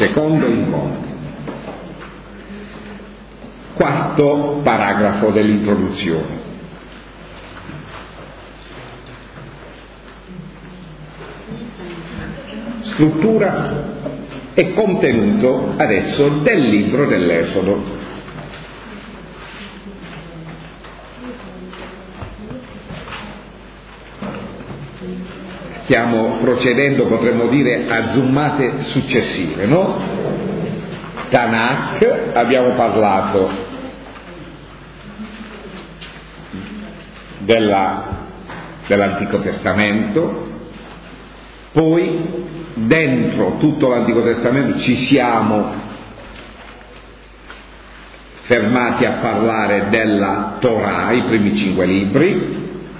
secondo incontro. Quarto paragrafo dell'introduzione. Struttura e contenuto adesso del libro dell'Esodo. Stiamo procedendo, potremmo dire, a zoomate successive, no? Tanakh, abbiamo parlato dell'Antico Testamento, poi dentro tutto l'Antico Testamento ci siamo fermati a parlare della Torah, i primi 5 libri,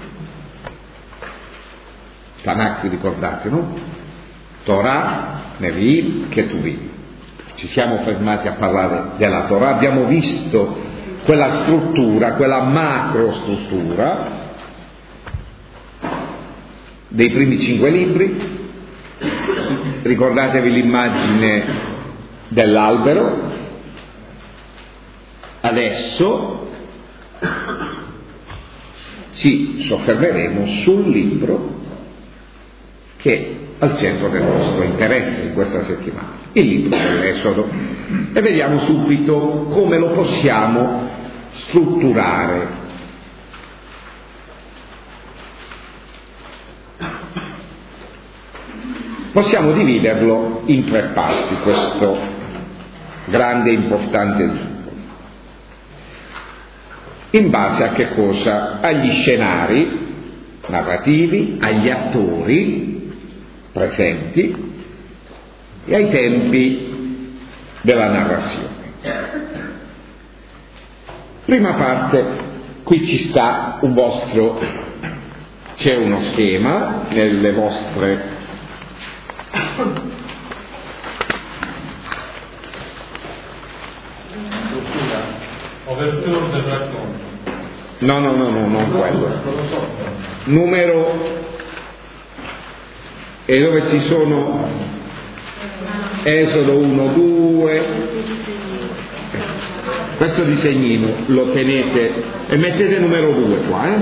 Tanakh, ricordate, no? Torah, Nevi'im, Ketuvim. Ci siamo fermati a parlare della Torah, abbiamo visto quella struttura, quella macrostruttura dei primi 5 libri. Ricordatevi l'immagine dell'albero. Adesso ci soffermeremo sul libro che è al centro del nostro interesse in questa settimana, il libro dell'Esodo, e vediamo subito come lo possiamo strutturare. Possiamo dividerlo in 3 parti, questo grande e importante libro. In base a che cosa? Agli scenari narrativi, agli attori presenti e ai tempi della narrazione. Prima parte, qui ci sta c'è uno schema nelle vostre Overture del racconto. No, non quello. Numero, e dove ci sono Esodo 1, 2, questo disegnino lo tenete e mettete numero 2 qua,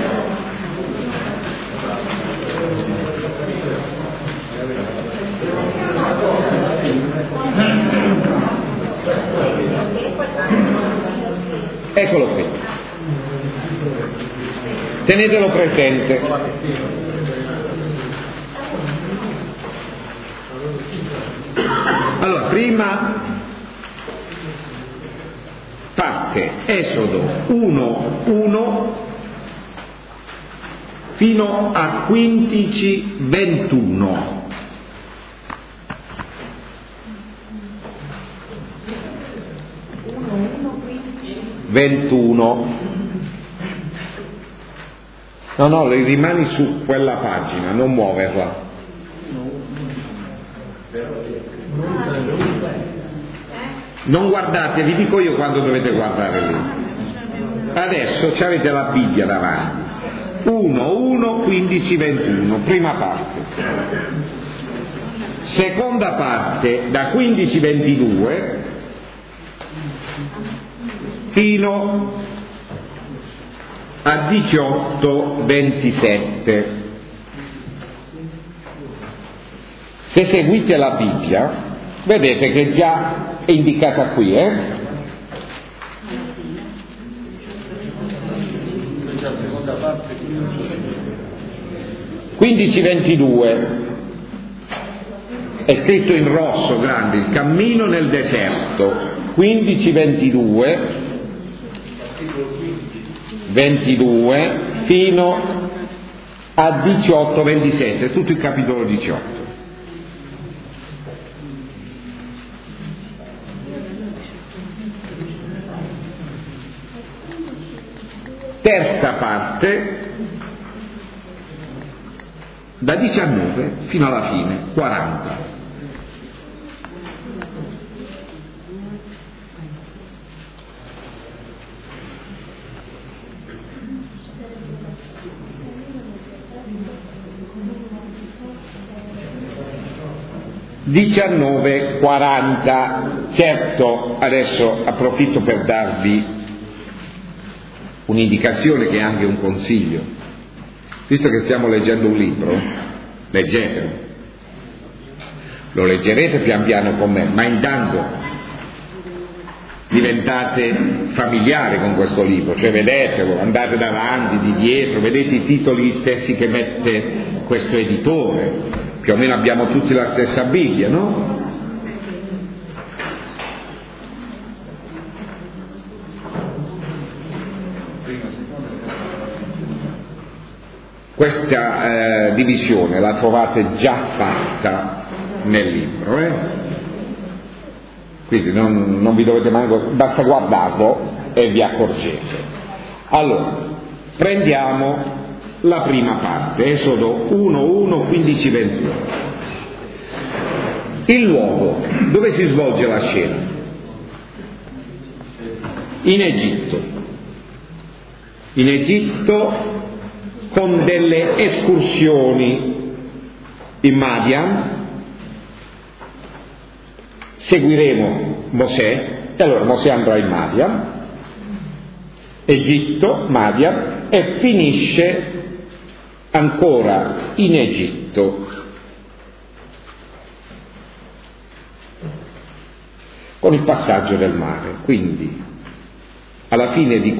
Eccolo qui, tenetelo presente. Allora, prima parte Esodo 1:1 fino a 15:21. No, rimani su quella pagina, non muoverla. Non guardate, vi dico io quando dovete guardare lì. Adesso ci avete la Bibbia davanti. 1:1, 15:21, prima parte. Seconda parte da 15:22 fino a 18:27. Se seguite la Bibbia vedete che già è indicata qui, 15:22 è scritto in rosso grande, il cammino nel deserto. 15:22 fino a 18:27, tutto il capitolo 18. Terza parte da 19 fino alla fine, 40. 19:40. Certo, adesso approfitto per darvi un'indicazione che è anche un consiglio. Visto che stiamo leggendo un libro, leggetelo. Lo leggerete pian piano con me, ma intanto diventate familiari con questo libro, cioè vedetelo, andate davanti, di dietro, vedete i titoli stessi che mette questo editore, più o meno abbiamo tutti la stessa Bibbia, no? Questa divisione la trovate già fatta nel libro, quindi non vi dovete manco, basta guardarlo e vi accorgete. Allora, prendiamo la prima parte, Esodo 1:1, 15-21. Il luogo dove si svolge la scena? In Egitto. In Egitto, con delle escursioni in Madian, seguiremo Mosè, e allora Mosè andrà in Madian, Egitto, Madian, e finisce ancora in Egitto, con il passaggio del mare. Quindi alla fine di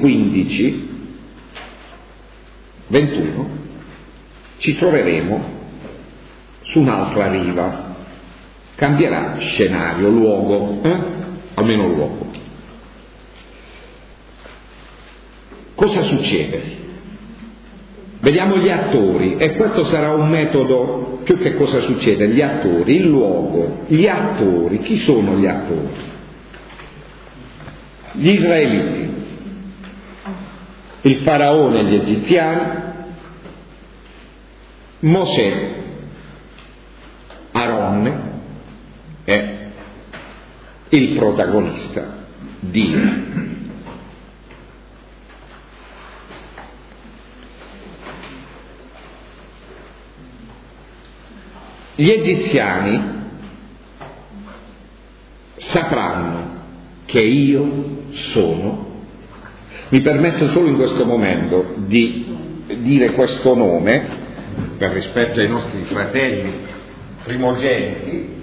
15-21 ci troveremo su un'altra riva. Cambierà scenario, luogo, almeno luogo. Cosa succede? Vediamo gli attori, e questo sarà un metodo più che cosa succede, gli attori, il luogo, gli attori. Chi sono gli attori? Gli israeliti, il faraone e gli egiziani, Mosè, Aronne è il protagonista, Dio. Gli egiziani sapranno che io sono. Mi permetto solo in questo momento di dire questo nome per rispetto ai nostri fratelli primogeniti.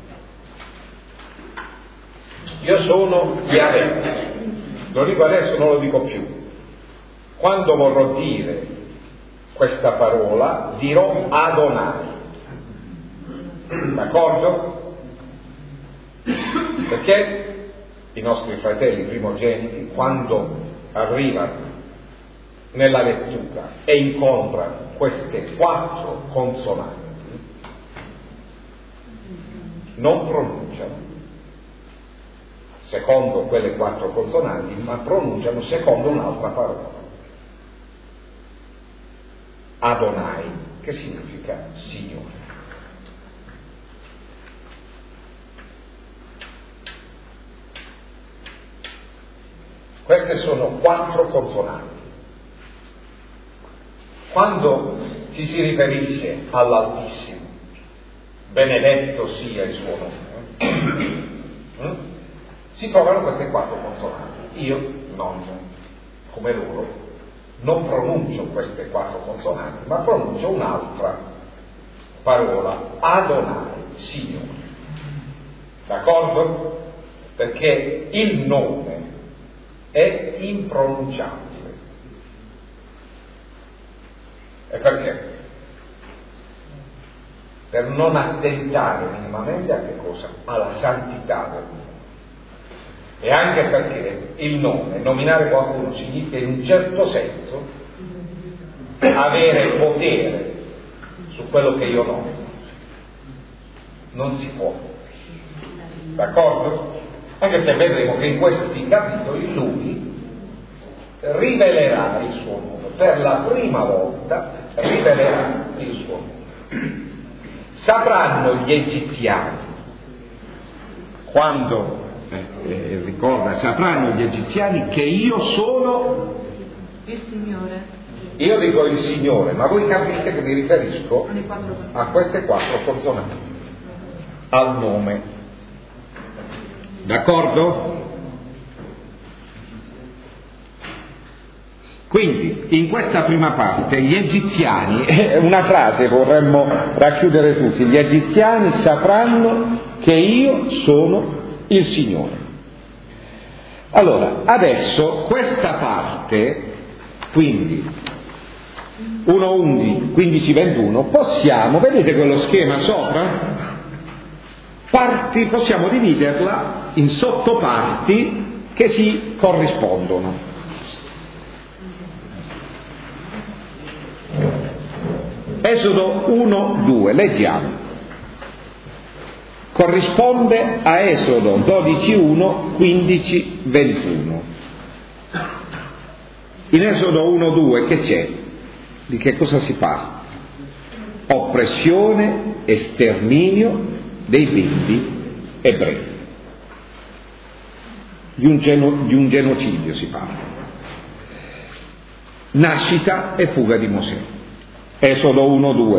Io sono Yahweh, lo dico adesso, non lo dico più. Quando vorrò dire questa parola dirò Adonai, d'accordo? Perché i nostri fratelli primogeniti, quando arrivano nella lettura e incontrano queste 4 consonanti, non pronunciano secondo quelle 4 consonanti, ma pronunciano secondo un'altra parola, Adonai, che significa Signore. Queste sono 4 consonanti. Quando ci si riferisce all'Altissimo, benedetto sia il suo nome, si trovano queste 4 consonanti. Io non, come loro, non pronuncio queste 4 consonanti, ma pronuncio un'altra parola, Adonai, Signore. D'accordo? Perché il nome è impronunciabile. E perché? Per non attentare minimamente a che cosa? Alla santità del nome. E anche perché il nome, nominare qualcuno, significa in un certo senso avere potere su quello che io nomino. Non si può. D'accordo? Anche se vedremo che in questi capitoli lui rivelerà il suo nome. Per la prima volta rivelerà il suo nome. Sapranno gli egiziani, quando ricorda, sapranno gli egiziani che io sono il Signore. Io dico il Signore, ma voi capite che mi riferisco a queste 4 consonanti. al nome. D'accordo? Quindi, in questa prima parte, gli egiziani, una frase vorremmo racchiudere tutti, gli egiziani sapranno che io sono il Signore. Allora, adesso questa parte, quindi 1:11, 15:21, possiamo, vedete quello schema sopra? Possiamo dividerla in sottoparti che si corrispondono. Esodo 1:2, leggiamo. Corrisponde a Esodo 12:1, 15:21. In Esodo 1:2 che c'è? Di che cosa si parla? Oppressione e sterminio dei bimbi ebrei. Di un genocidio si parla. Nascita e fuga di Mosè. Esodo 1:2.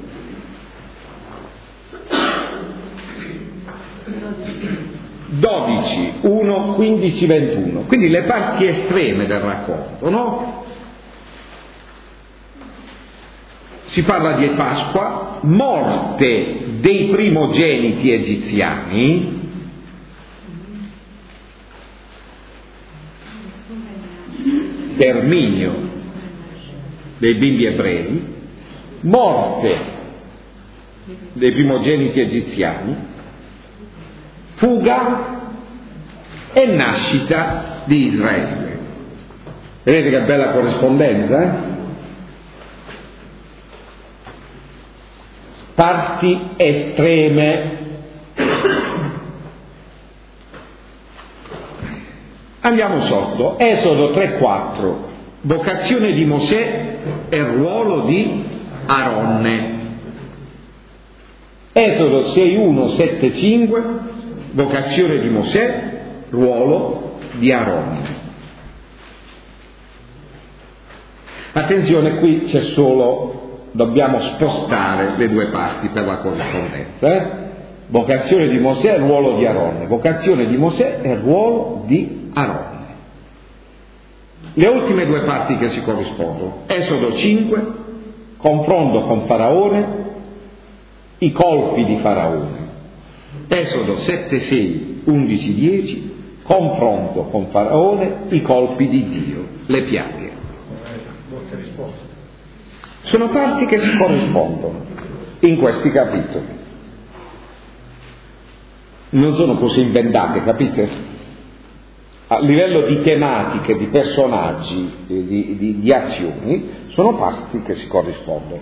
12, 1, 15, 21. Quindi le parti estreme del racconto, no? Si parla di Pasqua, morte dei primogeniti egiziani, sterminio dei bimbi ebrei, morte dei primogeniti egiziani, fuga e nascita di Israele. Vedete che bella corrispondenza, eh? Parti estreme. Andiamo sotto, Esodo 3:4, vocazione di Mosè e ruolo di Aronne. Esodo 6:1, 7:5, vocazione di Mosè, ruolo di Aronne. Attenzione, qui c'è solo, dobbiamo spostare le due parti per la corrispondenza. Vocazione di Mosè e ruolo di Aronne. Vocazione di Mosè e ruolo di Aronne. Le ultime due parti che si corrispondono. Esodo 5, confronto con Faraone, i colpi di Faraone. Esodo 7:6, 11:10, confronto con Faraone, i colpi di Dio, le piaghe. Molte risposte. Sono parti che si corrispondono in questi capitoli. Non sono cose inventate, capite? A livello di tematiche, di personaggi, di azioni, sono parti che si corrispondono.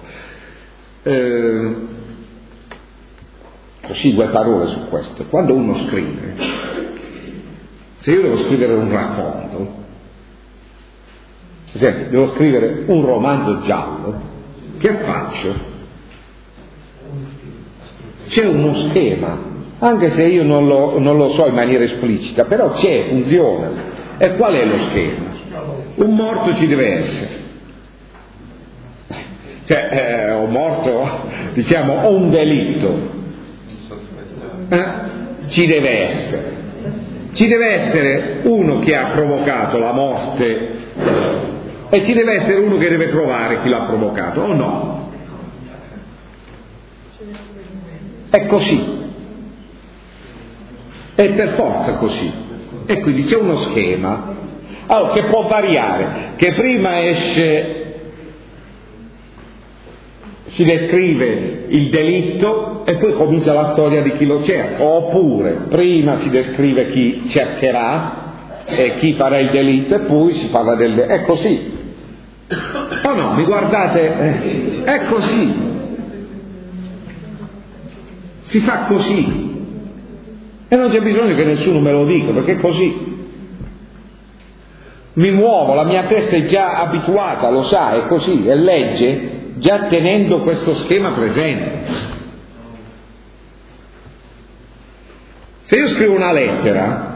Così due parole su questo. Quando uno scrive, se io devo scrivere un racconto, per esempio, devo scrivere un romanzo giallo, che faccio? C'è uno schema, anche se io non lo so in maniera esplicita, però c'è, funziona. E qual è lo schema? Un morto ci deve essere. Cioè, un morto, diciamo, o un delitto. Ci deve essere. Ci deve essere uno che ha provocato la morte e ci deve essere uno che deve trovare chi l'ha provocato, o no? È così. È per forza così. E quindi c'è uno schema. Allora, che può variare, che prima esce, si descrive il delitto e poi comincia la storia di chi lo cerca, oppure prima si descrive chi cercherà e chi farà il delitto e poi si parla del delitto. È così. Oh no, mi guardate, è così. Si fa così. E non c'è bisogno che nessuno me lo dica, perché è così. Mi muovo, la mia testa è già abituata, lo sa, è così, e legge già tenendo questo schema presente. Se io scrivo una lettera,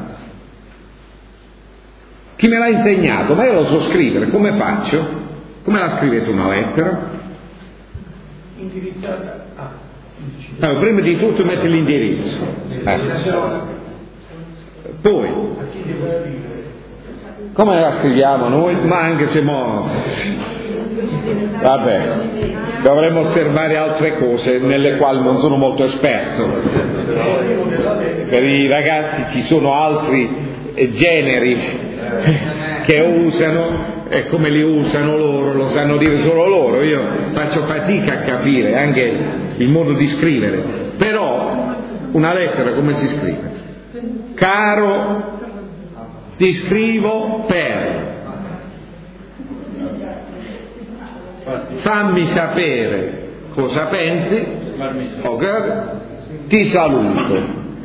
chi me l'ha insegnato? Ma io lo so scrivere, come faccio? Come la scrivete una lettera? Indirizzata a. Allora, prima di tutto metti l'indirizzo. Poi, come la scriviamo noi? Ma anche se vabbè, dovremmo osservare altre cose nelle quali non sono molto esperto. Per i ragazzi ci sono altri generi che usano, e come li usano loro lo sanno dire solo loro. Io faccio fatica a capire anche il modo di scrivere. Però una lettera come si scrive? Caro, ti scrivo per, fammi sapere cosa pensi, ok? Ti saluto.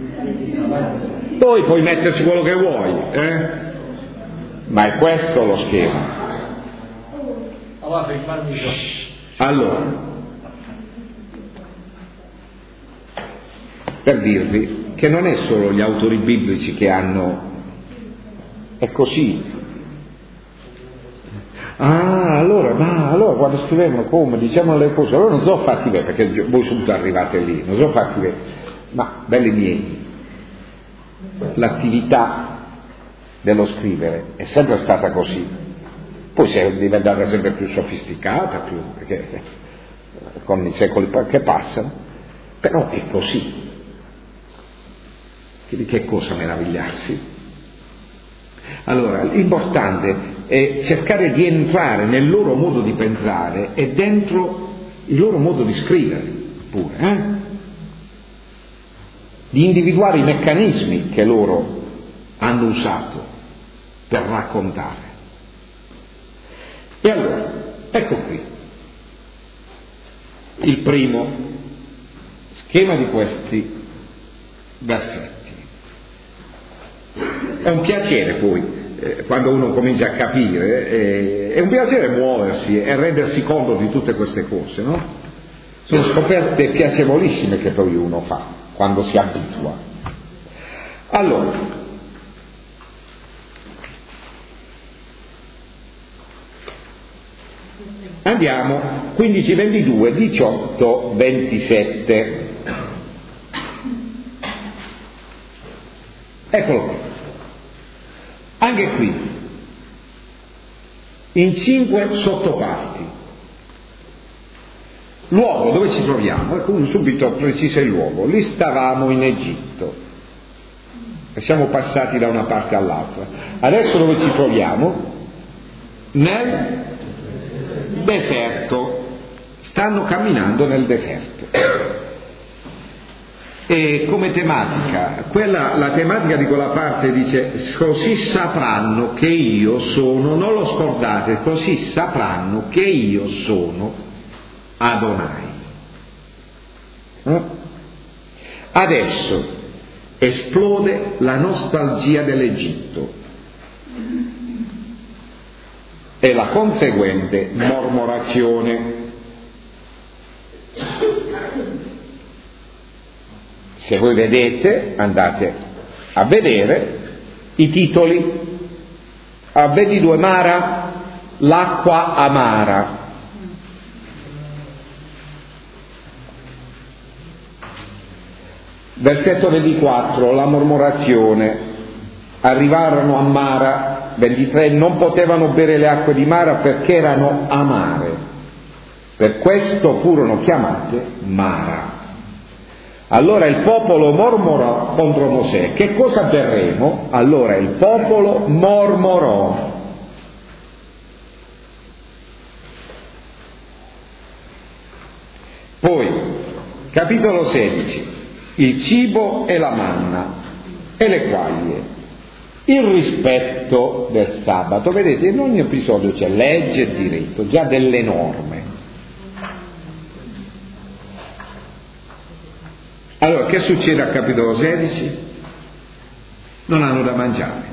Poi puoi metterci quello che vuoi, ma è questo lo schema. Allora, per dirvi che non è solo gli autori biblici che hanno, è così. Allora quando scrivevano come diciamo le cose, allora non sono fatti bene, perché voi subito arrivate lì, non sono fatti bene, ma belli miei, l'attività dello scrivere è sempre stata così, poi si è diventata sempre più sofisticata, perché con i secoli che passano, però è così. Di che cosa meravigliarsi? Allora, l'importante è cercare di entrare nel loro modo di pensare e dentro il loro modo di scrivere pure, di individuare i meccanismi che loro hanno usato per raccontare. E allora, ecco qui il primo schema di questi versetti. È un piacere poi, quando uno comincia a capire, è un piacere muoversi e rendersi conto di tutte queste cose, no? Sono scoperte piacevolissime che poi uno fa quando si abitua. Allora, andiamo 15, 22, 18, 27. Eccolo qui. Anche qui, in 5 sottoparti. Luogo dove ci troviamo, ecco, subito precisa il luogo. Lì stavamo in Egitto e siamo passati da una parte all'altra. Adesso dove ci troviamo? Nel deserto. Stanno camminando nel deserto. E come tematica, la tematica di quella parte dice: così sapranno che io sono, non lo scordate, così sapranno che io sono Adonai. Adesso esplode la nostalgia dell'Egitto e la conseguente mormorazione. Se voi vedete, andate a vedere i titoli. Vedi due Mara, l'acqua amara. Versetto 24, la mormorazione. Arrivarono a Mara, 23, non potevano bere le acque di Mara perché erano amare. Per questo furono chiamate Mara. Allora il popolo mormorò contro Mosè. Che cosa berremo? Allora il popolo mormorò. Poi, capitolo 16, il cibo e la manna e le quaglie, il rispetto del sabato. Vedete, in ogni episodio c'è legge e diritto, già delle norme. Allora, che succede al capitolo 16? Non hanno da mangiare.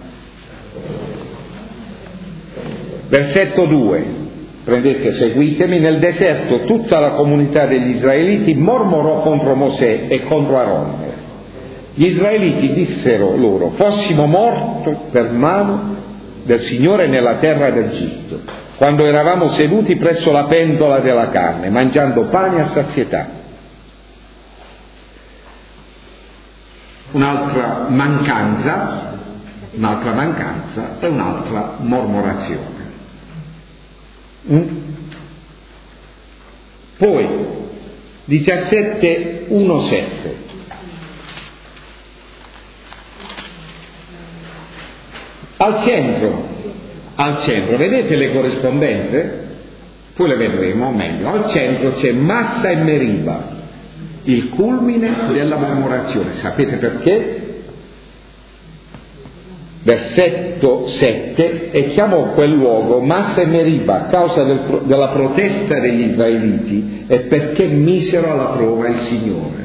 Versetto 2, prendete, seguitemi, nel deserto tutta la comunità degli israeliti mormorò contro Mosè e contro Aronne. Gli israeliti dissero loro: fossimo morti per mano del Signore nella terra d'Egitto, quando eravamo seduti presso la pentola della carne, mangiando pane a sazietà. un'altra mancanza e un'altra mormorazione. Poi 17:1-7. Al centro, vedete le corrispondenze? Poi le vedremo meglio. Al centro c'è Massa e Meriba, il culmine della mormorazione. Sapete perché? Versetto 7: e chiamò quel luogo Massa e Meriba a causa della protesta degli israeliti e perché misero alla prova il Signore,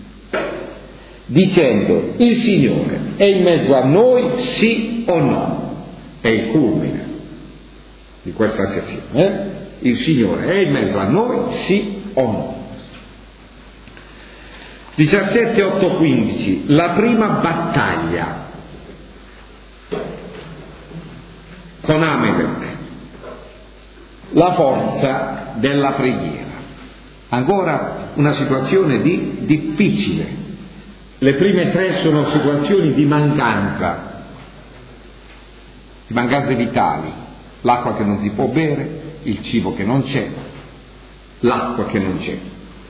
dicendo: il Signore è in mezzo a noi, sì o no? È il culmine di questa sezione. Il Signore è in mezzo a noi, sì o no? 17:8-15, la prima battaglia con Amalek, la forza della preghiera. Ancora una situazione difficile. Le prime tre sono situazioni di mancanze vitali: l'acqua che non si può bere, il cibo che non c'è, l'acqua che non c'è.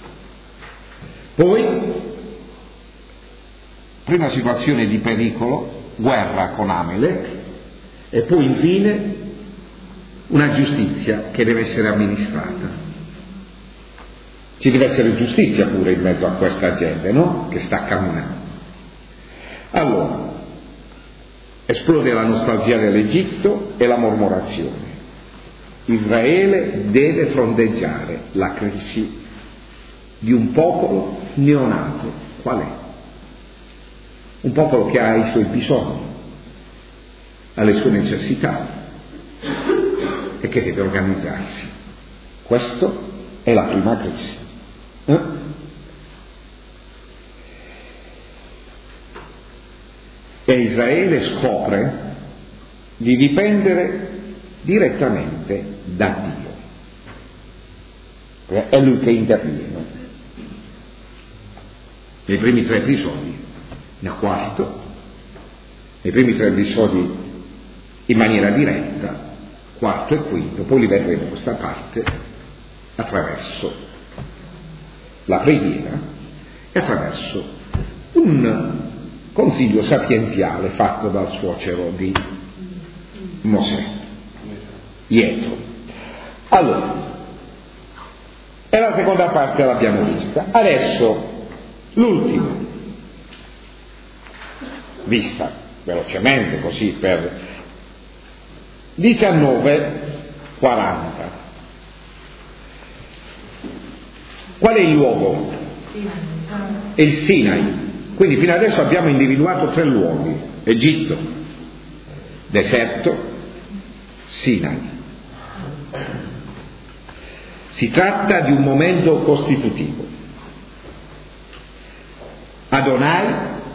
Poi, prima situazione di pericolo, guerra con Amalek, e poi infine una giustizia che deve essere amministrata. Ci deve essere giustizia pure in mezzo a questa gente, no? Che sta camminando. Allora, esplode la nostalgia dell'Egitto e la mormorazione. Israele deve fronteggiare la crisi di un popolo neonato. Qual è? Un popolo che ha i suoi bisogni, ha le sue necessità e che deve organizzarsi. Questa è la prima crisi. E Israele scopre di dipendere direttamente da Dio. È lui che interviene. Nei primi tre episodi, nel quarto, nei primi tre episodi in maniera diretta, quarto e quinto, poi li vedremo questa parte attraverso la preghiera e attraverso un consiglio sapienziale fatto dal suocero di Mosè, Ietro. Allora, e la seconda parte l'abbiamo vista. Adesso l'ultima, vista velocemente così per 19:40. Qual è il luogo? È il Sinai. Quindi fino adesso abbiamo individuato tre luoghi: Egitto, deserto, Sinai. Si tratta di un momento costitutivo. Adonai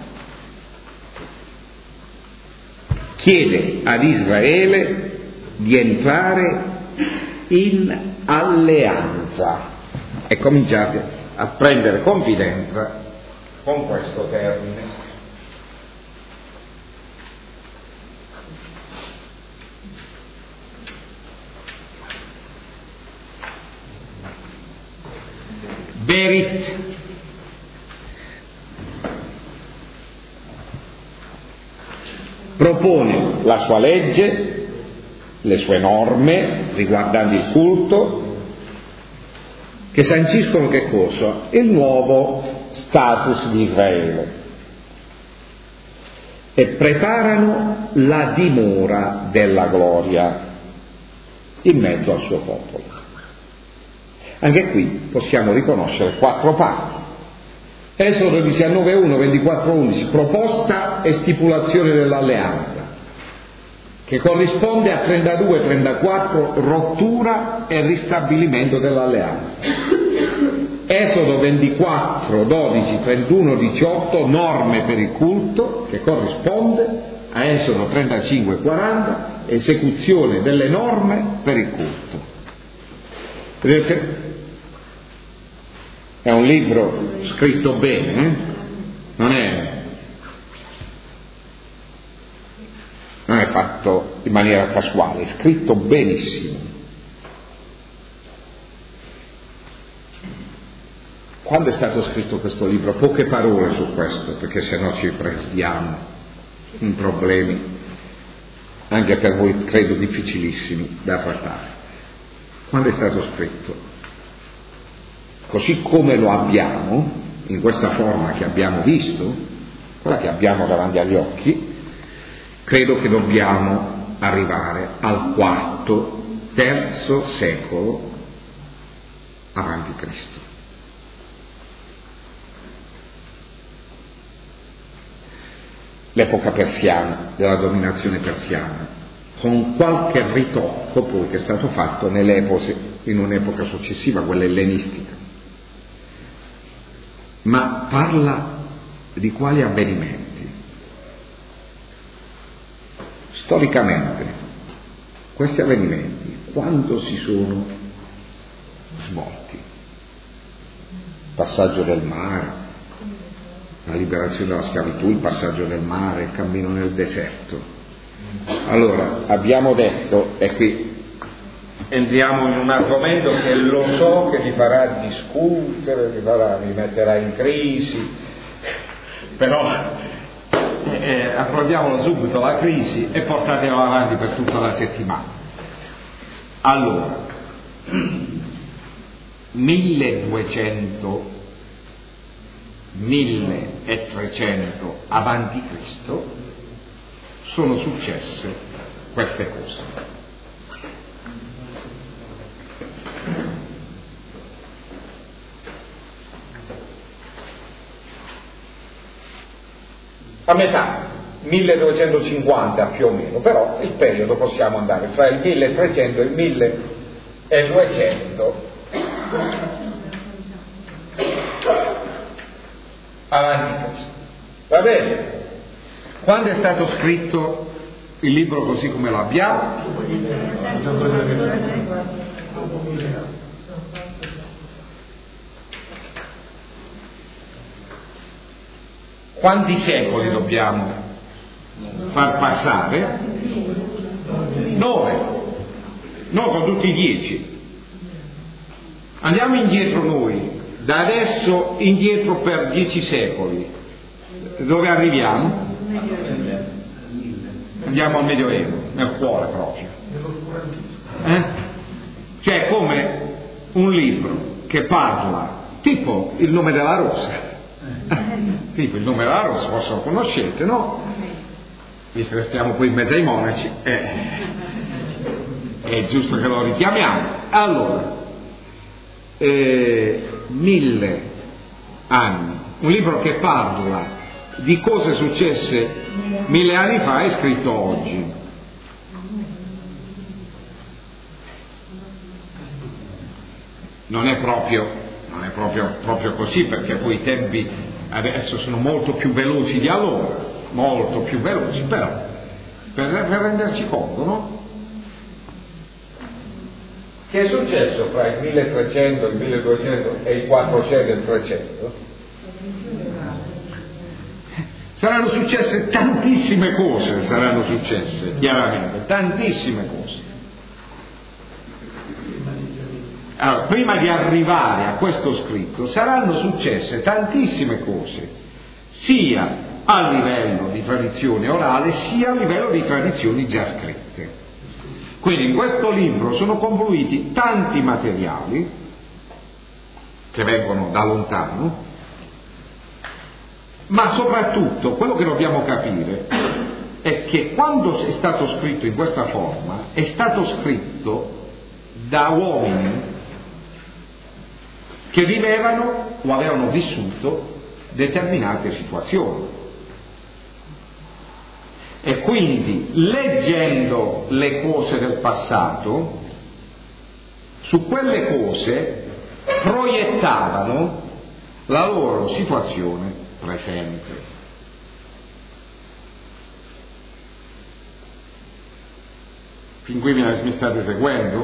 chiede ad Israele di entrare in alleanza, e cominciate a prendere confidenza con questo termine. Berit propone la sua legge, le sue norme riguardanti il culto, che sanciscono che cosa? Il nuovo status di Israele, e preparano la dimora della gloria in mezzo al suo popolo. Anche qui possiamo riconoscere quattro parti. Esodo 19:1, 24:11, proposta e stipulazione dell'alleanza, che corrisponde a 32-34, rottura e ristabilimento dell'alleanza. Esodo 24, 12, 31, 18, norme per il culto, che corrisponde a Esodo 35, 40, esecuzione delle norme per il culto. Vedete? È un libro scritto bene, non è fatto in maniera casuale, è scritto benissimo. Quando è stato scritto questo libro? Poche parole su questo, perché sennò ci perdiamo in problemi, anche per voi credo difficilissimi da trattare. Quando è stato scritto? Così come lo abbiamo, in questa forma che abbiamo visto, quella che abbiamo davanti agli occhi, credo che dobbiamo arrivare al IV secolo avanti Cristo. L'epoca persiana, della dominazione persiana, con qualche ritocco poi che è stato fatto in un'epoca successiva, quella ellenistica. Ma parla di quali avvenimenti? Storicamente, questi avvenimenti, quando si sono svolti? Passaggio del mare, la liberazione dalla schiavitù, il passaggio del mare, il cammino nel deserto. Allora, abbiamo detto, e qui entriamo in un argomento che lo so che vi farà discutere, vi metterà in crisi, però affrontiamolo subito la crisi e portatela avanti per tutta la settimana. Allora, 1300 avanti Cristo sono successe queste cose. A metà, 1250 più o meno, però il periodo possiamo andare tra il 1300 e il 1200 avanti Cristo. Va bene? Quando è stato scritto il libro così come lo abbiamo? Quanti secoli dobbiamo far passare? 9. No, sono tutti 10. Andiamo indietro noi, da adesso indietro per 10 secoli. Dove arriviamo? Andiamo al Medioevo, nel cuore proprio. Cioè come un libro che parla, tipo Il nome della rosa. Tipo Il nome della rosa, forse lo conoscete, no? Visto che stiamo qui in mezzo ai monaci, è giusto che lo richiamiamo. Allora, 1000 anni, un libro che parla di cose successe 1000 anni fa è scritto oggi. Non è proprio così, perché poi i tempi adesso sono molto più veloci di allora, molto più veloci, però per renderci conto, no? Che è successo fra il 1300, il 1200 e il 400 e il 300? Saranno successe tantissime cose, chiaramente, tantissime cose. Allora, prima di arrivare a questo scritto saranno successe tantissime cose, sia a livello di tradizione orale, sia a livello di tradizioni già scritte. Quindi in questo libro sono confluiti tanti materiali che vengono da lontano, ma soprattutto quello che dobbiamo capire è che quando è stato scritto in questa forma è stato scritto da uomini che vivevano o avevano vissuto determinate situazioni. E quindi, leggendo le cose del passato, su quelle cose proiettavano la loro situazione presente. Fin qui mi state seguendo?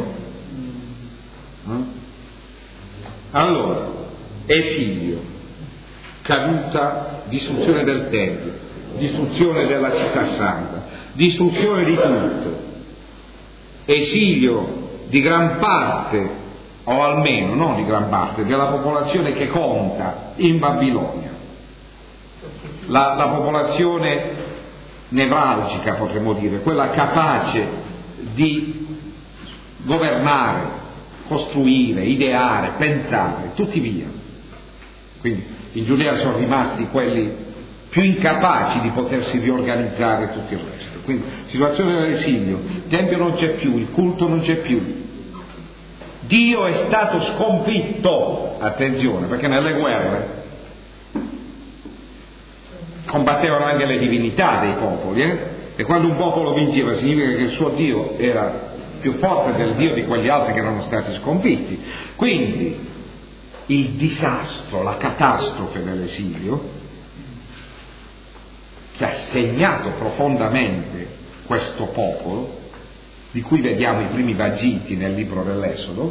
Allora, esilio, caduta, distruzione del Tempio, distruzione della città santa, distruzione di tutto, esilio di gran parte, o almeno non di gran parte, della popolazione che conta in Babilonia, la popolazione nevralgica, potremmo dire, quella capace di governare, costruire, ideare, pensare, tutti via. Quindi in Giudea sono rimasti quelli più incapaci di potersi riorganizzare tutto il resto. Quindi situazione dell'esilio, il Tempio non c'è più, il culto non c'è più. Dio è stato sconfitto, attenzione, perché nelle guerre combattevano anche le divinità dei popoli, e quando un popolo vinceva significa che il suo Dio era più forte del Dio di quegli altri che erano stati sconfitti. Quindi il disastro, la catastrofe dell'esilio, che ha segnato profondamente questo popolo, di cui vediamo i primi vagiti nel libro dell'Esodo,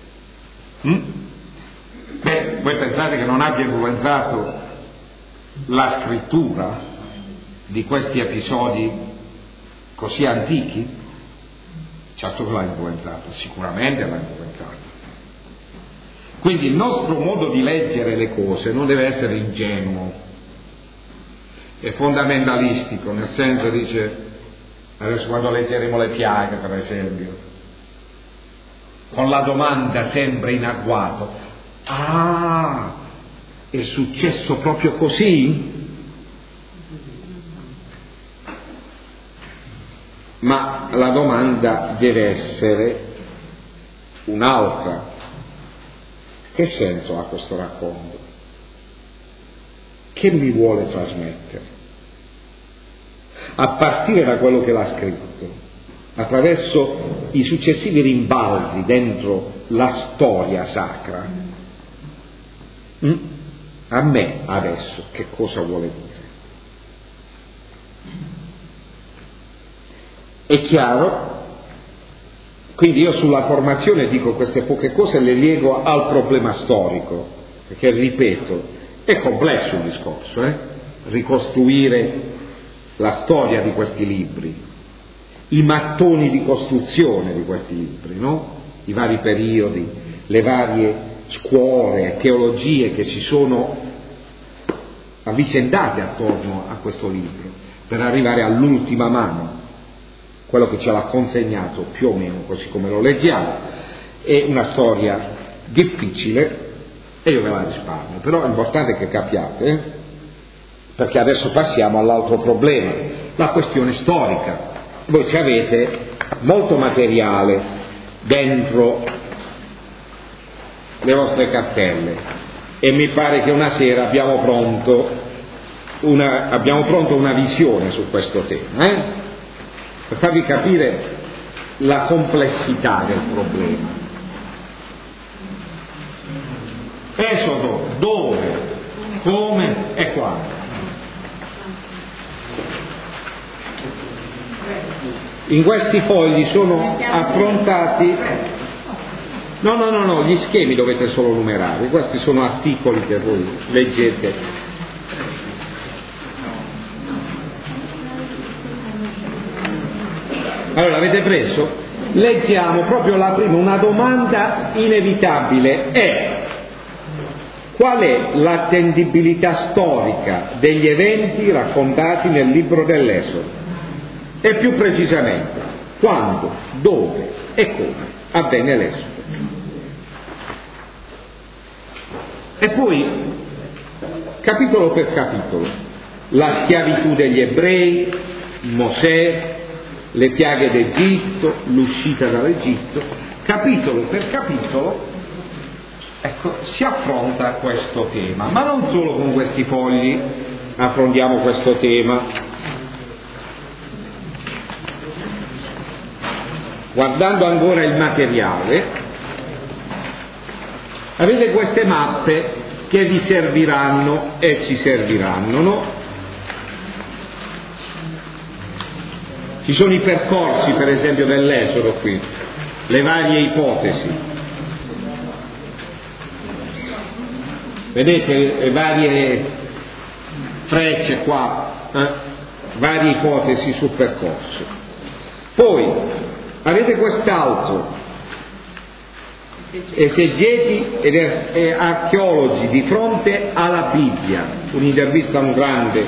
voi pensate che non abbia influenzato la scrittura di questi episodi così antichi? Certo che l'ha influenzata, sicuramente l'ha influenzata. Quindi il nostro modo di leggere le cose non deve essere ingenuo e fondamentalistico, nel senso, dice, adesso quando leggeremo le piaghe, per esempio, con la domanda sempre in agguato: ah, è successo proprio così? Ma la domanda deve essere un'altra: che senso ha questo racconto? Che mi vuole trasmettere? A partire da quello che l'ha scritto, attraverso i successivi rimbalzi dentro la storia sacra, a me adesso che cosa vuole dire? È chiaro? Quindi io sulla formazione dico queste poche cose, le leggo al problema storico, perché ripeto, è complesso il discorso, ricostruire la storia di questi libri, i mattoni di costruzione di questi libri, no? I vari periodi, le varie scuole, teologie che si sono avvicendate attorno a questo libro, per arrivare all'ultima mano, quello che ce l'ha consegnato più o meno così come lo leggiamo. È una storia difficile e io ve la risparmio, però è importante che capiate, perché adesso passiamo all'altro problema, la questione storica. Voi ci avete molto materiale dentro le vostre cartelle e mi pare che una sera abbiamo pronto una visione su questo tema, per farvi capire la complessità del problema. Esodo, dove, come e quando. In questi fogli sono approntati, no, gli schemi dovete solo numerare, questi sono articoli che voi leggete. Allora, avete preso? Leggiamo proprio la prima, una domanda inevitabile è: qual è l'attendibilità storica degli eventi raccontati nel libro dell'Esodo? E più precisamente, quando, dove e come avvenne l'Esodo. E poi, capitolo per capitolo, la schiavitù degli ebrei, Mosè, le piaghe d'Egitto, l'uscita dall'Egitto, capitolo per capitolo, ecco, si affronta questo tema, ma non solo con questi fogli affrontiamo questo tema. Guardando ancora il materiale, avete queste mappe che vi serviranno e ci serviranno, no? Ci sono i percorsi, per esempio, dell'Esodo qui, le varie ipotesi. Vedete le varie frecce qua? varie ipotesi sul percorso. Poi avete quest'altro, esegeti e archeologi di fronte alla Bibbia, un'intervista a un grande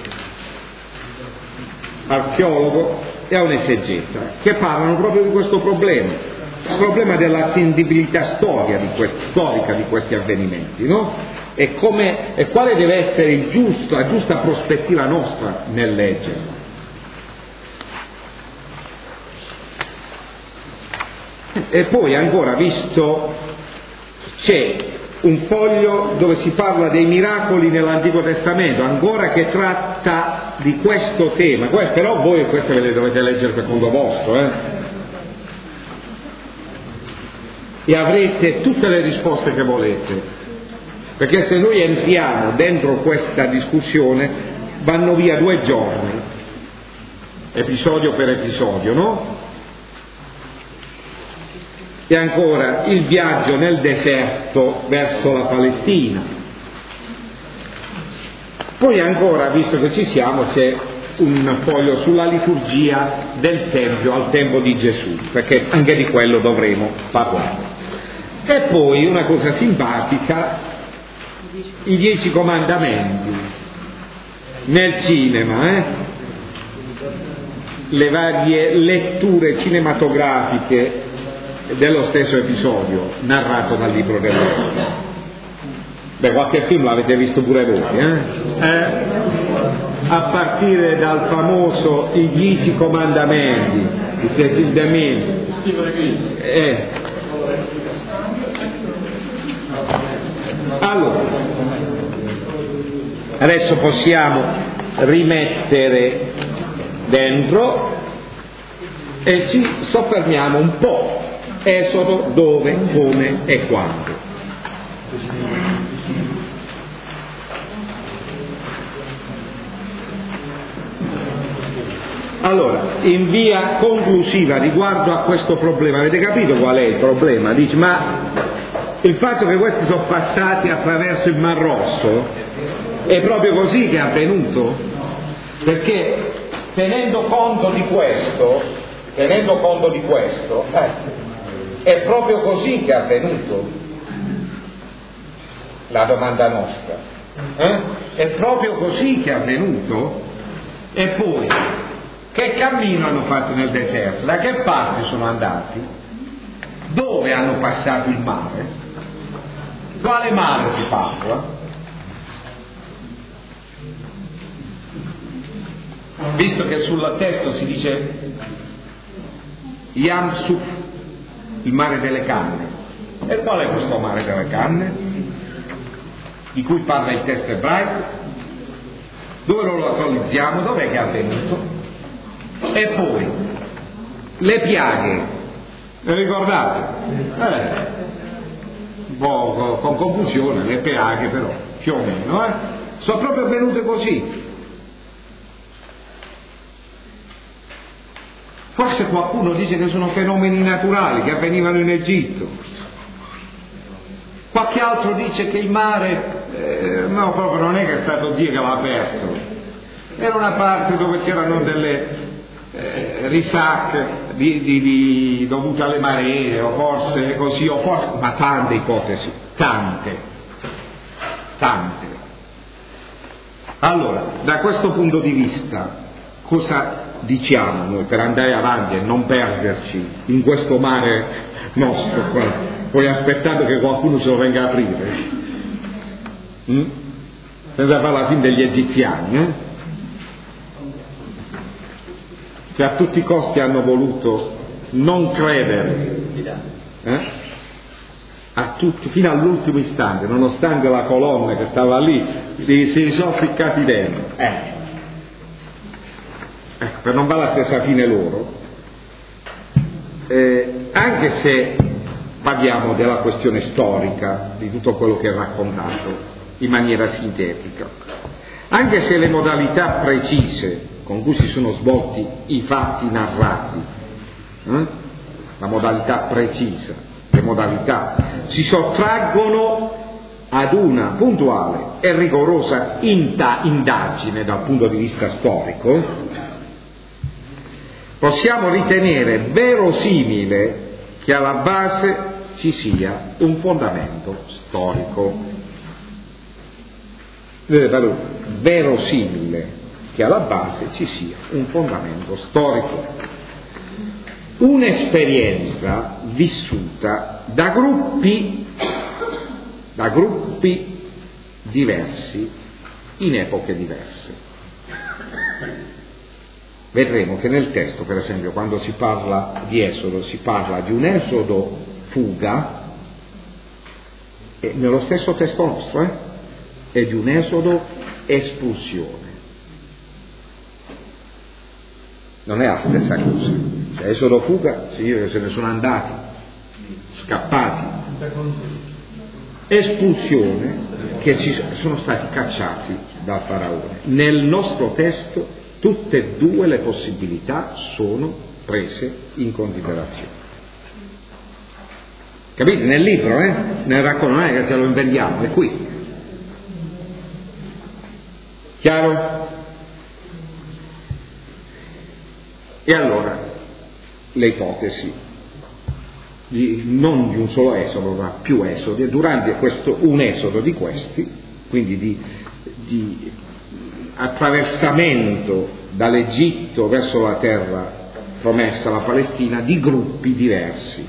archeologo e a un esegeta, che parlano proprio di questo problema, il problema dell'attendibilità storica di questi avvenimenti, no? E quale deve essere la giusta prospettiva nostra nel leggerlo. E poi ancora, visto, c'è un foglio dove si parla dei miracoli nell'Antico Testamento, ancora che tratta di questo tema, però voi queste ve le dovete leggere per conto vostro, e avrete tutte le risposte che volete, perché se noi entriamo dentro questa discussione vanno via 2 giorni, episodio per episodio, no? E ancora il viaggio nel deserto verso la Palestina. Poi ancora, visto che ci siamo, c'è un foglio sulla liturgia del Tempio al tempo di Gesù, perché anche di quello dovremo parlare. E poi una cosa simpatica, i 10 comandamenti nel cinema, le varie letture cinematografiche dello stesso episodio narrato dal libro dell'Esodo. Qualche film l'avete visto pure voi, a partire dal famoso I 10 comandamenti di Cecil DeMille. Allora, adesso possiamo rimettere dentro e ci soffermiamo un po'. Esodo, dove, come e quando. Allora, in via conclusiva riguardo a questo problema, avete capito qual è il problema? Dice, ma il fatto che questi sono passati attraverso il Mar Rosso è proprio così che è avvenuto? Perché tenendo conto di questo, è proprio così che è avvenuto? La domanda nostra. È proprio così che è avvenuto? E poi, che cammino hanno fatto nel deserto? Da che parte sono andati? Dove hanno passato il mare? Quale mare si parla? Visto che sul testo si dice Yam Suf, il mare delle canne. E qual è questo mare delle canne? Di cui parla il testo ebraico? Dove lo attualizziamo? Dov'è che è avvenuto? E poi, le piaghe, le ricordate? Un po' con confusione, le piaghe però, più o meno, sono proprio avvenute così. Forse qualcuno dice che sono fenomeni naturali che avvenivano in Egitto, qualche altro dice che il mare no, proprio non è che è stato Dio che l'ha aperto, era una parte dove c'erano delle risacche dovute alle maree, o forse così, o forse, ma tante ipotesi, tante. Allora, da questo punto di vista, cosa diciamo noi per andare avanti e non perderci in questo mare nostro qua, poi aspettando che qualcuno se lo venga a aprire, senza fare la fine degli egiziani, che a tutti i costi hanno voluto non credere, a tutti, fino all'ultimo istante, nonostante la colonna che stava lì, si sono ficcati dentro. Per non fare la stessa fine loro, anche se parliamo della questione storica di tutto quello che è raccontato in maniera sintetica, anche se le modalità precise con cui si sono svolti i fatti narrati, la modalità precisa, le modalità si sottraggono ad una puntuale e rigorosa indagine dal punto di vista storico, possiamo ritenere verosimile che alla base ci sia un fondamento storico. Verosimile che alla base ci sia un fondamento storico. Un'esperienza vissuta da gruppi diversi in epoche diverse. Vedremo che nel testo, per esempio, quando si parla di Esodo, si parla di un esodo fuga, e nello stesso testo nostro, e di un esodo espulsione. Non è la stessa cosa. Cioè, esodo fuga significa che se ne sono andati, scappati. Espulsione, che sono stati cacciati dal faraone. Nel nostro testo tutte e due le possibilità sono prese in considerazione. Capite? Nel libro, nel racconto, non è che ce lo inventiamo, è qui. Chiaro? E allora, le ipotesi, non di un solo esodo, ma più esodi, e durante un esodo di questi, quindi di attraversamento dall'Egitto verso la terra promessa, la Palestina, di gruppi diversi.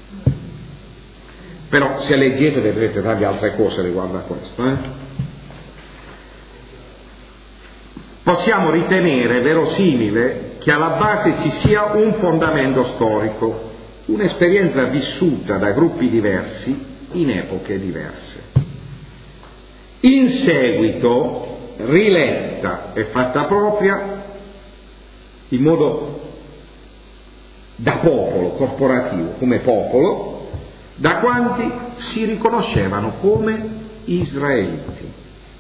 Però se leggete vedrete tante altre cose riguardo a questo. Possiamo ritenere verosimile che alla base ci sia un fondamento storico, un'esperienza vissuta da gruppi diversi in epoche diverse. In seguito riletta e fatta propria in modo da popolo, corporativo, come popolo, da quanti si riconoscevano come israeliti.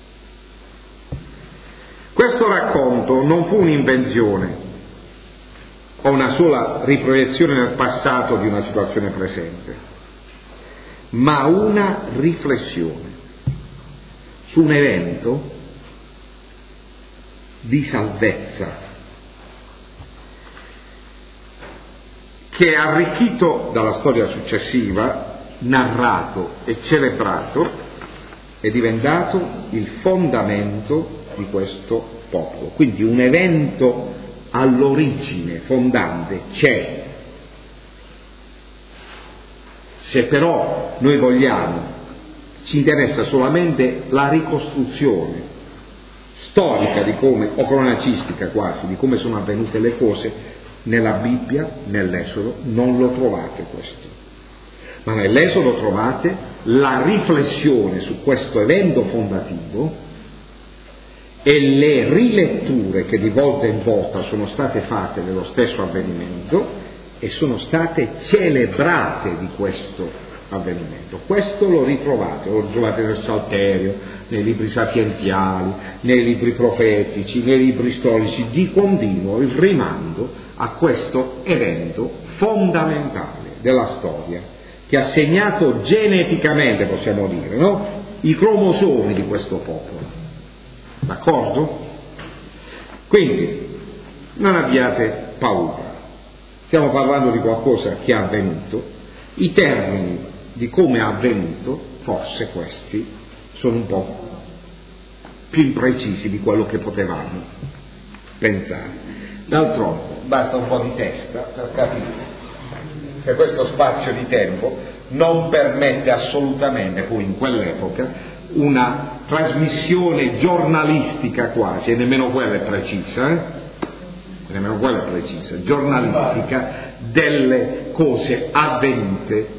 Questo racconto non fu un'invenzione o una sola riproiezione nel passato di una situazione presente, ma una riflessione su un evento di salvezza che è arricchito dalla storia successiva, narrato e celebrato, è diventato il fondamento di questo popolo. Quindi un evento all'origine fondante c'è. Se però noi vogliamo, ci interessa solamente la ricostruzione storica di come, o cronacistica quasi, di come sono avvenute le cose, nella Bibbia, nell'Esodo, non lo trovate questo. Ma nell'Esodo trovate la riflessione su questo evento fondativo e le riletture che di volta in volta sono state fatte dello stesso avvenimento e sono state celebrate di questo avvenimento. Questo lo ritrovate nel Salterio, nei libri sapienziali, nei libri profetici, nei libri storici, di continuo il rimando a questo evento fondamentale della storia che ha segnato geneticamente, possiamo dire, i cromosomi di questo popolo. D'accordo? Quindi non abbiate paura, stiamo parlando di qualcosa che è avvenuto, i termini di come è avvenuto, forse questi sono un po' più imprecisi di quello che potevamo pensare. D'altronde basta un po' di testa per capire che questo spazio di tempo non permette assolutamente, poi in quell'epoca, una trasmissione giornalistica quasi, e nemmeno quella è precisa, giornalistica delle cose avvenute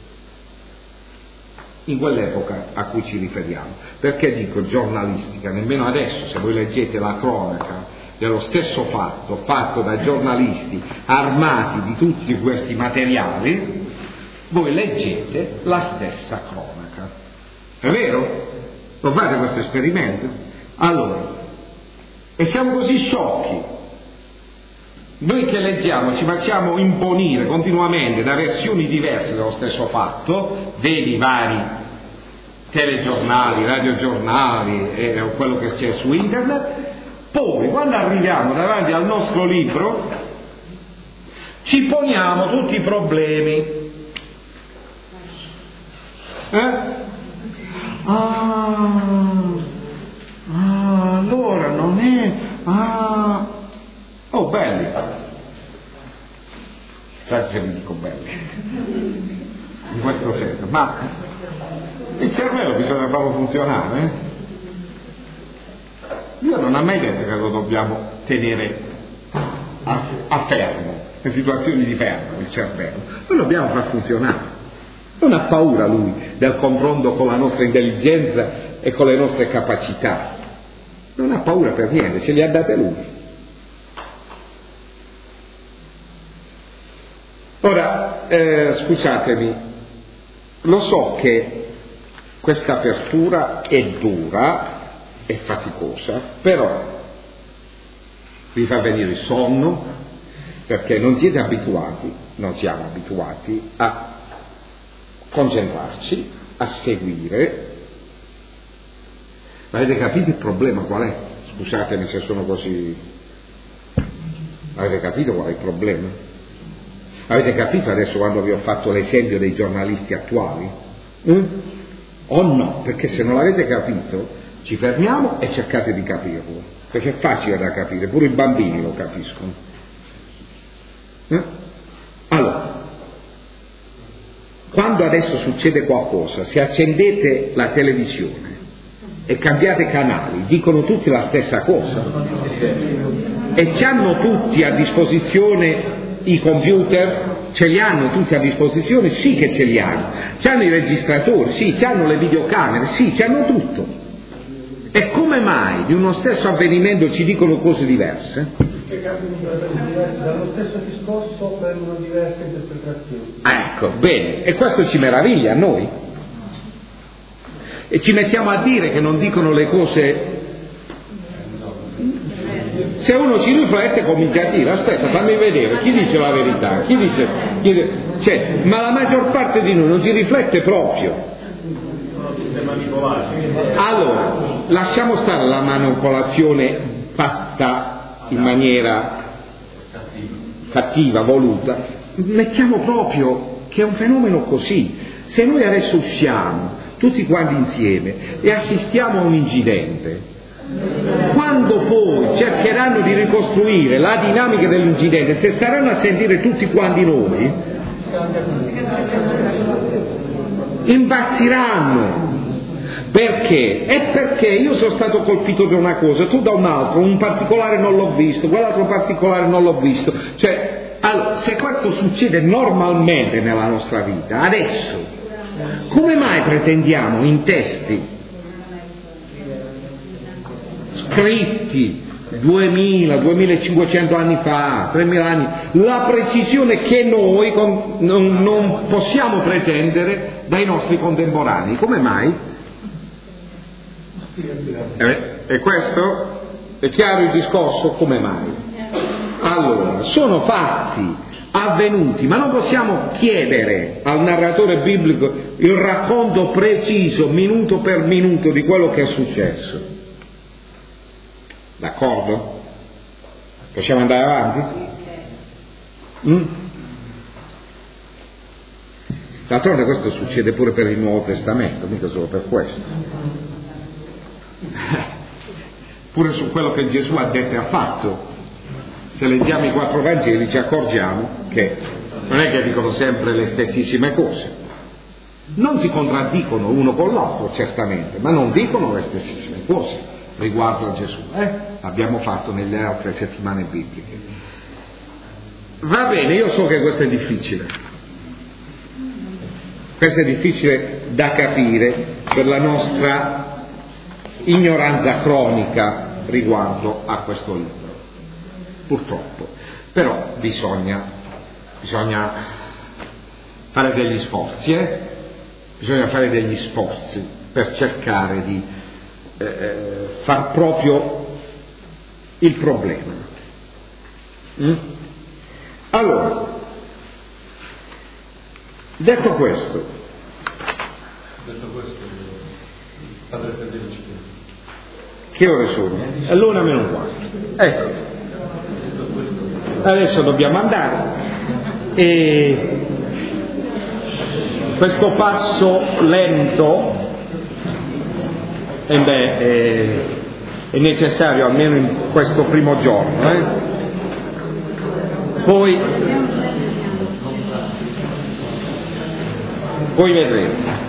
in quell'epoca a cui ci riferiamo. Perché dico giornalistica? Nemmeno adesso, se voi leggete la cronaca dello stesso fatto da giornalisti armati di tutti questi materiali, voi leggete la stessa cronaca. È vero? Lo fate questo esperimento? Allora, e siamo così sciocchi. Noi che leggiamo ci facciamo imponire continuamente da versioni diverse dello stesso fatto, vedi vari telegiornali, radiogiornali e quello che c'è su internet. Poi quando arriviamo davanti al nostro libro ci poniamo tutti i problemi. Allora non è oh, belli, sai se vi dico belli in questo senso, ma il cervello bisogna farlo funzionare. Io non ho mai detto che lo dobbiamo tenere a fermo, in situazioni di fermo il cervello, lo dobbiamo far funzionare. Non ha paura lui del confronto con la nostra intelligenza e con le nostre capacità, non ha paura per niente, ce li ha date lui. Ora, scusatemi, lo so che questa apertura è dura, è faticosa, però vi fa venire il sonno, perché non siamo abituati a concentrarci, a seguire. Ma avete capito il problema qual è? Scusatemi se sono così. Avete capito qual è il problema? Avete capito adesso quando vi ho fatto l'esempio dei giornalisti attuali? O no? Perché se non l'avete capito ci fermiamo e cercate di capirlo, perché è facile da capire, pure i bambini lo capiscono. Allora, quando adesso succede qualcosa, se accendete la televisione e cambiate canali, dicono tutti la stessa cosa e ci hanno tutti a disposizione i computer, ce li hanno tutti a disposizione? Sì che ce li hanno, c'hanno i registratori, sì, c'hanno le videocamere, sì, c'hanno tutto. E come mai di uno stesso avvenimento ci dicono cose diverse? Dallo stesso discorso prendono diverse interpretazioni. Ecco, bene, e questo ci meraviglia a noi. E ci mettiamo a dire che non dicono le cose. Se uno ci riflette comincia a dire: aspetta, fammi vedere, chi dice la verità? Cioè, ma la maggior parte di noi non ci riflette proprio. Allora, lasciamo stare la manipolazione fatta in maniera cattiva, voluta, mettiamo proprio che è un fenomeno così. Se noi adesso usciamo tutti quanti insieme e assistiamo a un incidente, quando poi cercheranno di ricostruire la dinamica dell'incidente, se staranno a sentire tutti quanti noi, impazziranno. Perché? È perché io sono stato colpito da una cosa, tu da un altro, un particolare non l'ho visto, quell'altro particolare non l'ho visto. Cioè, allora, se questo succede normalmente nella nostra vita, adesso, come mai pretendiamo in testi scritti 2000, 2500 anni fa, 3000 anni, la precisione che noi non possiamo pretendere dai nostri contemporanei? Come mai? E questo è chiaro il discorso? Come mai? Allora, sono fatti avvenuti, ma non possiamo chiedere al narratore biblico il racconto preciso, minuto per minuto, di quello che è successo. D'accordo? Possiamo andare avanti? D'altronde questo succede pure per il Nuovo Testamento, mica solo per questo. Pure su quello che Gesù ha detto e ha fatto, se leggiamo i 4 Vangeli ci accorgiamo che non è che dicono sempre le stessissime cose, non si contraddicono uno con l'altro certamente, ma non dicono le stessissime cose riguardo a Gesù. L'abbiamo fatto nelle altre settimane bibliche. Va bene, io so che questo è difficile da capire per la nostra ignoranza cronica riguardo a questo libro, purtroppo. Però bisogna fare degli sforzi, bisogna fare degli sforzi per cercare di far proprio il problema. Allora, detto questo, Che ore sono? È l'1 meno un quarto. Ecco. Adesso dobbiamo andare e questo passo lento è necessario almeno in questo primo giorno. Poi vedremo.